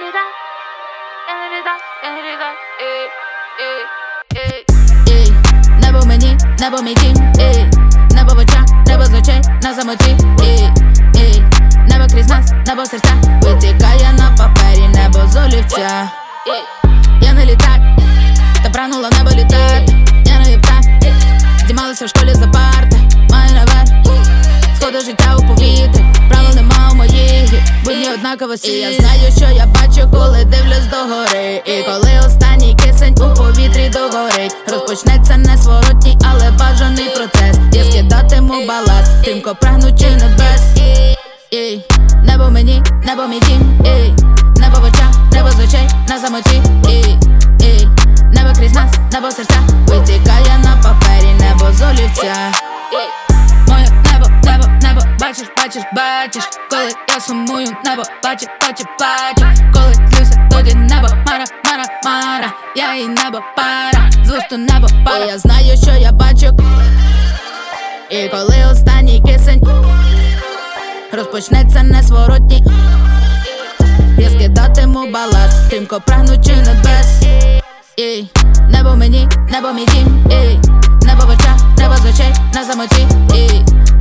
Небо мені, небо мій дім, небо в очах, небо з очей на самоті, небо крізь нас, небо серця витікає на папері, небо з олівця. Я не літак, та прагнула в небо літати. Я не птах, здіймалася в школі за парти. Маю наверх, сходи життя у повітрі. Правил нема у моїй, будні однаковості. І я знаю, що я бачу, коли дивлюсь догори. І коли останній кисень у повітрі догорить, розпочнеться незворотній, але бажаний процес. Я скидатиму баласт, тимко прагнучи небес. Небо мені, небо мій дім, небо в очах, небо з очей на самоті, небо крізь нас, небо серця витікає на папері, небо з олівця. Моє небо, небо, небо, бачиш, бачиш, бачиш. Коли я сумую, небо бачиш, бачиш, бачиш. Коли злюся, тоді небо, мара, мара, мара. Я і небо пара, з вусту небо пара. І я знаю, що я бачу. І коли останній кисень розпочнеться незворотній, я скидатиму баласт, стрімко прагнучи небес. Небо мені, небо мій дім, небо в очах, небо з очей на самоті,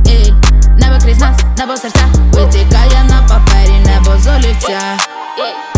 небо крізь нас, небо серця витікає на папері, небо з олівця.